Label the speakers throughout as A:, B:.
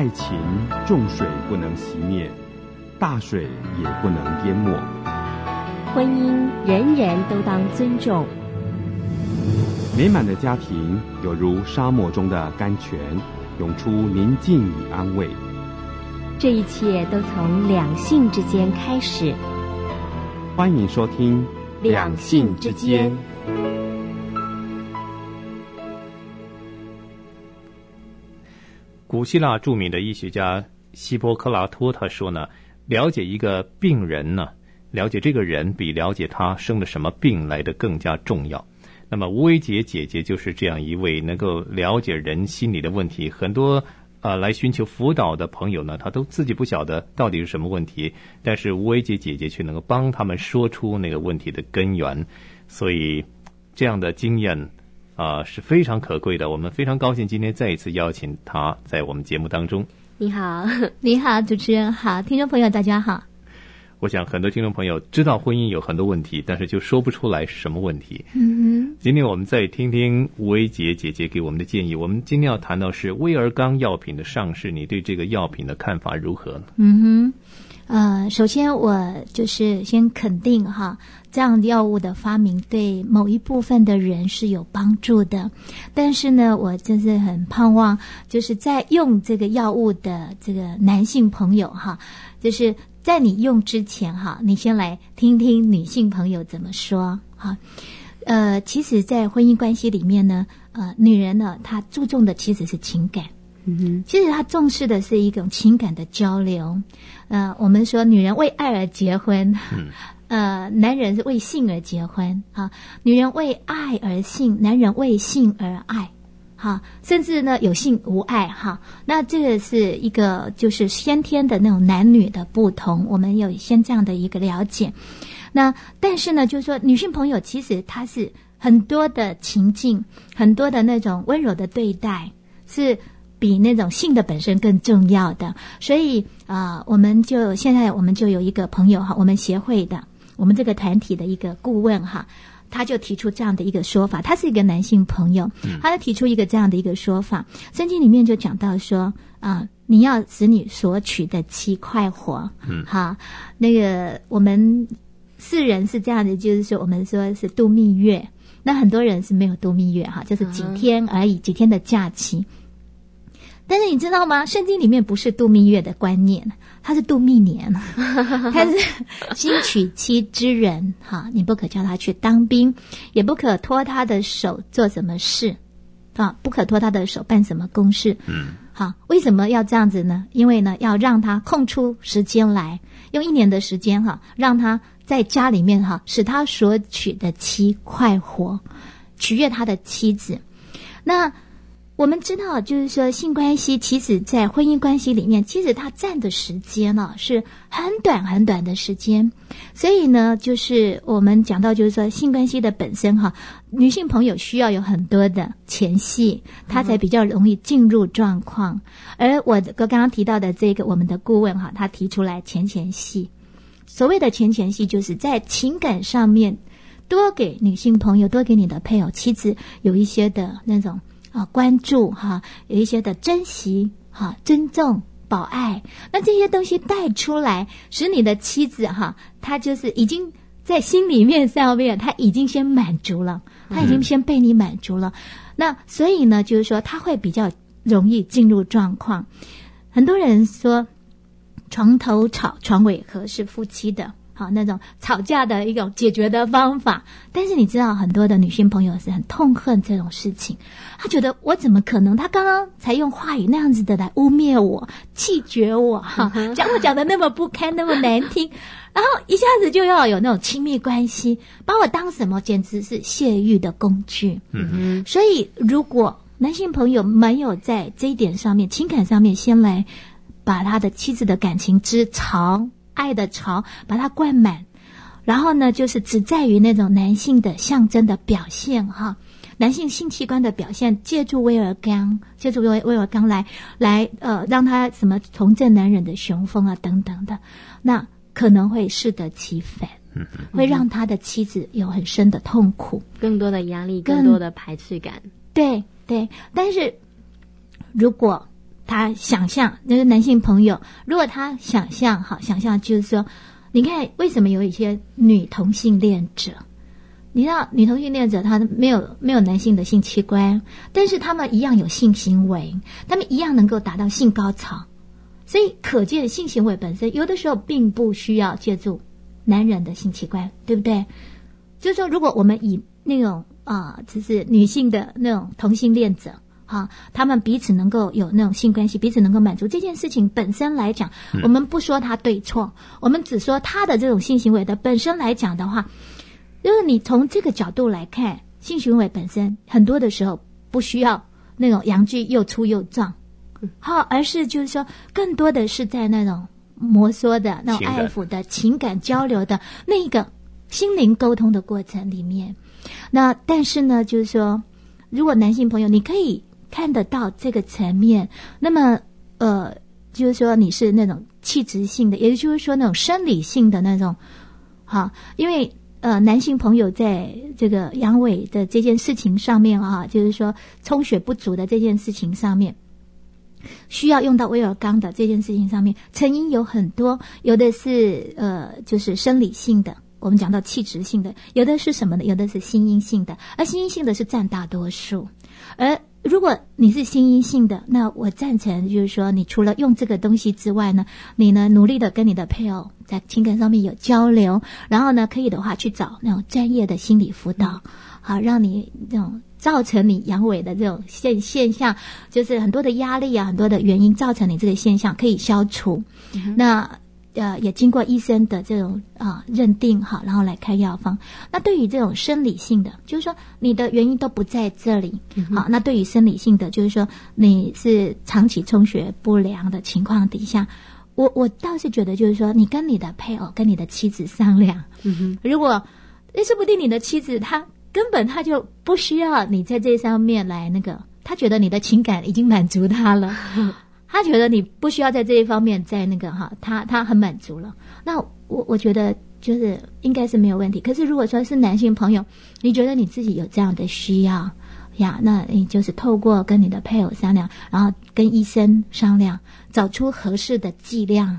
A: 爱情重水不能熄灭，大水也不能淹没。
B: 婚姻人人都当尊重。
A: 美满的家庭有如沙漠中的甘泉，涌出宁静与安慰。
B: 这一切都从两性之间开始。
A: 欢迎收听《
B: 两性之间》。
C: 古希腊著名的医学家希波克拉托他说呢，了解一个病人呢，了解这个人比了解他生了什么病来得更加重要。那么吴维杰姐姐就是这样一位能够了解人心理的问题，很多来寻求辅导的朋友呢，他都自己不晓得到底是什么问题，但是吴维杰姐姐却能够帮他们说出那个问题的根源，所以这样的经验是非常可贵的。我们非常高兴今天再一次邀请他在我们节目当中。
D: 你好，你好，主持人好，听众朋友大家好。
C: 我想很多听众朋友知道婚姻有很多问题，但是就说不出来是什么问题。今天我们再听听吴维杰姐姐给我们的建议。我们今天要谈到是威尔刚药品的上市，你对这个药品的看法如何呢？
D: 首先我就是先肯定哈，这样药物的发明对某一部分的人是有帮助的，但是呢，我就是很盼望，就是在用这个药物的这个男性朋友哈，就是在你用之前哈，你先来听听女性朋友怎么说哈。其实在婚姻关系里面呢，女人呢，她注重的其实是情感。其实她重视的是一种情感的交流。我们说女人为爱而结婚，男人是为性而结婚啊。女人为爱而性，男人为性而爱。哈，甚至呢有性无爱哈，那这个是一个就是先天的那种男女的不同，我们有先这样的一个了解。那但是呢，就是说女性朋友其实她是很多的情境，很多的那种温柔的对待，是比那种性的本身更重要的。所以现在我们就有一个朋友哈，我们协会的，我们这个团体的一个顾问哈。他就提出这样的一个说法，他是一个男性朋友，他就提出一个这样的一个说法。圣经里面就讲到说你要使你所娶的妻快活。好，那个我们世人是这样的，就是说我们说是度蜜月，那很多人是没有度蜜月哈，就是几天而已，几天的假期。但是你知道吗？圣经里面不是度蜜月的观念，它是度蜜年。它是新娶妻之人哈，你不可叫他去当兵，也不可拖他的手做什么事啊，不可拖他的手办什么公事。好，为什么要这样子呢？因为呢，要让他空出时间来，用1年的时间哈，让他在家里面哈，使他所娶的妻快活，取悦他的妻子。那我们知道，就是说性关系其实在婚姻关系里面，其实它占的时间呢是很短很短的时间。所以呢，就是我们讲到就是说性关系的本身哈，女性朋友需要有很多的前戏，她才比较容易进入状况。而我刚刚提到的这个我们的顾问哈，他提出来前戏。所谓的前戏，就是在情感上面多给女性朋友，多给你的配偶妻子有一些的那种关注哈，有一些的珍惜哈，尊重保爱，那这些东西带出来，使你的妻子哈，她就是已经在心里面上面，她已经先满足了，她已经先被你满足了。那所以呢，就是说她会比较容易进入状况。很多人说床头吵床尾和是夫妻的好那种吵架的一种解决的方法，但是你知道很多的女性朋友是很痛恨这种事情，她觉得我怎么可能，她刚刚才用话语那样子的来污蔑我，气绝我哈，讲我讲的那么不堪，那么难听，然后一下子就要有那种亲密关系，把我当什么，简直是泄欲的工具。所以如果男性朋友没有在这一点上面，情感上面先来把他的妻子的感情之潮，爱的潮把它灌满，然后呢就是只在于那种男性的象征的表现哈，男性性器官的表现，借助威尔刚来让他什么重振男人的雄风啊等等的，那可能会适得其反，会让他的妻子有很深的痛苦，
B: 更多的压力，更多的排斥感。
D: 对，但是如果他想象，就是男性朋友，如果他想象就是说，你看为什么有一些女同性恋者，你知道女同性恋者他没有男性的性器官，但是他们一样有性行为，他们一样能够达到性高潮，所以可见性行为本身有的时候并不需要借助男人的性器官，对不对？就是说如果我们以那种就是女性的那种同性恋者他们彼此能够有那种性关系，彼此能够满足这件事情本身来讲，我们不说它对错，我们只说他的这种性行为的本身来讲的话，就是你从这个角度来看，性行为本身很多的时候不需要那种阳具又粗又壮，而是就是说更多的是在那种摩挲的那种爱抚的情感交流的那个心灵沟通的过程里面。那但是呢，就是说如果男性朋友你可以看得到这个层面，那么就是说你是那种气质性的，也就是说那种生理性的那种因为男性朋友在这个阳痿的这件事情上面就是说充血不足的这件事情上面，需要用到威尔刚的这件事情上面，成因有很多，有的是就是生理性的，我们讲到气质性的，有的是什么呢？有的是心因性的，而心因性的是占大多数。而如果你是心因性的，那我赞成就是说，你除了用这个东西之外呢，你呢努力的跟你的配偶在情感上面有交流，然后呢可以的话去找那种专业的心理辅导，让你那种造成你阳痿的这种现象，就是很多的压力很多的原因造成你这个现象可以消除。那也经过医生的这种认定然后来开药方。那对于这种生理性的，就是说你的原因都不在这里，那对于生理性的，就是说你是长期充血不良的情况底下，我倒是觉得就是说你跟你的配偶跟你的妻子商量，如果说不定你的妻子她根本她就不需要你在这上面来那个，她觉得你的情感已经满足她了他觉得你不需要在这一方面在那个他很满足了，那我觉得就是应该是没有问题。可是如果说是男性朋友，你觉得你自己有这样的需要那你就是透过跟你的配偶商量，然后跟医生商量，找出合适的剂量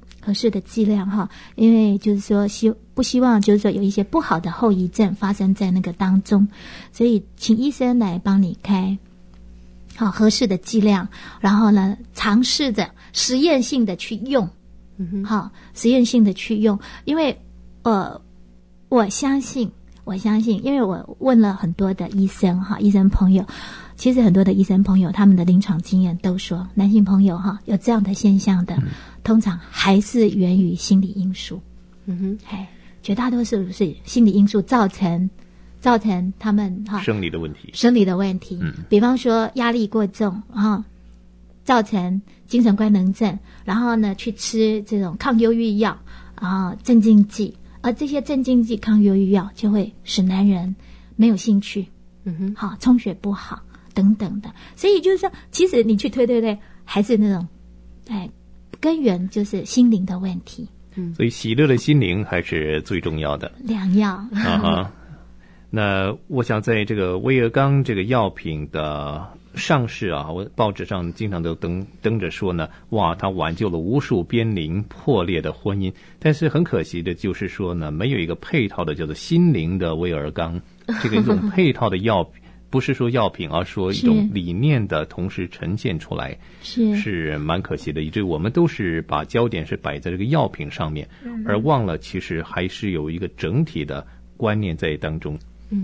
D: 因为就是说不希望就是说有一些不好的后遗症发生在那个当中，所以请医生来帮你开合适的剂量，然后呢尝试着实验性的去用，实验性的去用。因为我相信，因为我问了很多的医生朋友，其实很多的医生朋友他们的临床经验都说，男性朋友有这样的现象的，通常还是源于心理因素。绝大多数是心理因素造成他们
C: 生理的问题，
D: 比方说压力过重造成精神官能症，然后呢去吃这种抗忧郁药镇静剂，而这些镇静剂抗忧郁药就会使男人没有兴趣，充血不好等等的。所以就是说其实你去推还是那种根源就是心灵的问题。
C: 所以喜乐的心灵还是最重要的
D: 良药
C: 那我想在这个威尔刚这个药品的上市我报纸上经常都登着说呢，哇，它挽救了无数濒临破裂的婚姻。但是很可惜的就是说呢，没有一个配套的叫做心灵的威尔刚，这个一种配套的药品，不是说药品，而说一种理念的同时呈现出来，是蛮可惜的。以至于我们都是把焦点是摆在这个药品上面，而忘了其实还是有一个整体的观念在当中。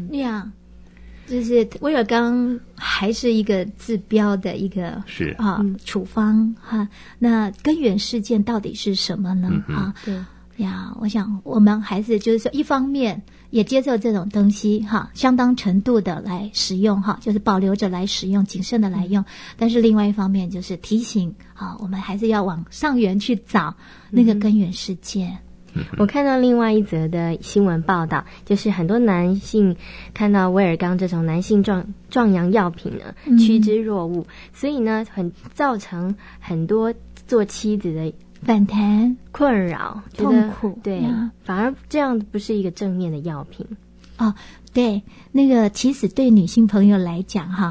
D: 就是威尔刚还是一个治标的一个处方那根源事件到底是什么呢？
B: 对
D: 我想我们还是就是说一方面也接受这种东西相当程度的来使用就是保留着来使用，谨慎的来用，但是另外一方面就是提醒我们还是要往上源去找那个根源事件。
B: 我看到另外一则的新闻报道，就是很多男性看到威尔刚这种男性壮阳药品呢趋之若鹜，所以呢造成很多做妻子的
D: 反弹、
B: 困扰、
D: 痛苦，
B: 对反而这样不是一个正面的药品。
D: 对，那个其实对女性朋友来讲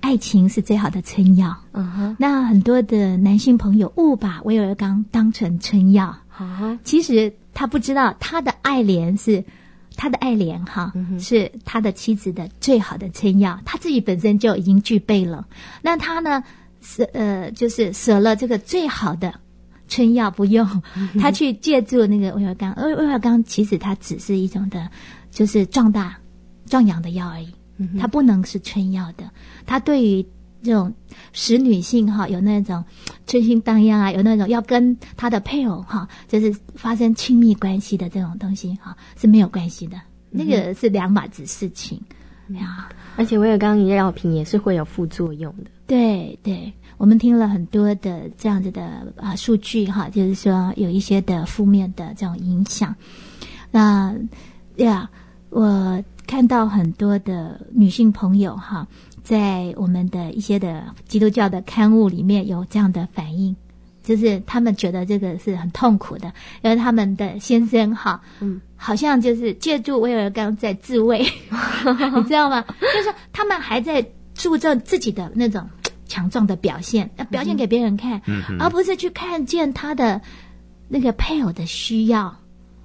D: 爱情是最好的春药。那很多的男性朋友误把威尔刚当成春药，其实他不知道他的爱莲是他的爱莲是他的妻子的最好的春药，他自己本身就已经具备了。那他呢就是舍了这个最好的春药不用，他去借助那个威尔刚。威尔刚其实它只是一种的，就是壮阳的药而已，它不能是春药的。它对于这种使女性有那种春心荡漾啊，有那种要跟她的配偶就是发生亲密关系的这种东西是没有关系的，那个是两码子事情。
B: 而且威尔刚药品也是会有副作用的。对
D: 对，我们听了很多的这样子的数据就是说有一些的负面的这种影响。那我看到很多的女性朋友在我们的一些的基督教的刊物里面有这样的反应，就是他们觉得这个是很痛苦的，因为他们的先生好像就是借助威尔刚在自慰你知道吗？就是他们还在注重自己的那种强壮的表现，要表现给别人看，而不是去看见他的那个配偶的需要。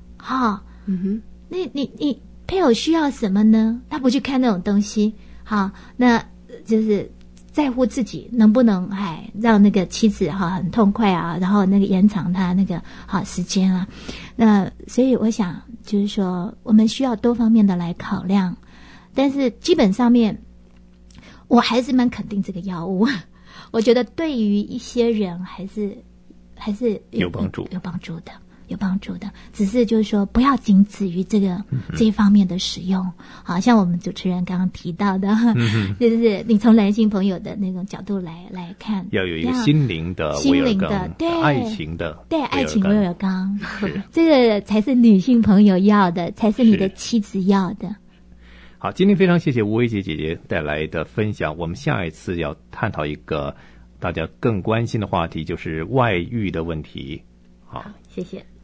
D: 你配偶需要什么呢？他不去看那种东西，那就是在乎自己能不能让那个妻子很痛快啊，然后那个延长他那个时间啊。那所以我想就是说我们需要多方面的来考量，但是基本上面我还是蛮肯定这个药物，我觉得对于一些人还是有帮助的，只是就是说不要仅止于这一方面的使用。好像我们主持人刚刚提到的，就是你从男性朋友的那种角度来看，
C: 要有一个心灵的
D: 对
C: 爱情的
D: 爱情威尔刚，这个才是女性朋友要的，才是你的妻子要的。
C: 好，今天非常谢谢吴薇姐姐姐带来的分享。我们下一次要探讨一个大家更关心的话题，就是外遇的问题。好，
B: 谢谢。